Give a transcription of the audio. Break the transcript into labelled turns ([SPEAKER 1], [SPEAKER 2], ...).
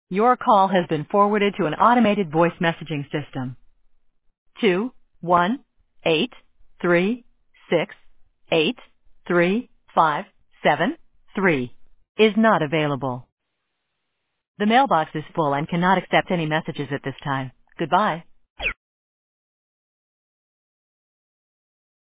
[SPEAKER 1] Your call has been forwarded to an automated voice messaging system. 21836835573 is not available. The mailbox is full and cannot accept any messages at this time. Goodbye.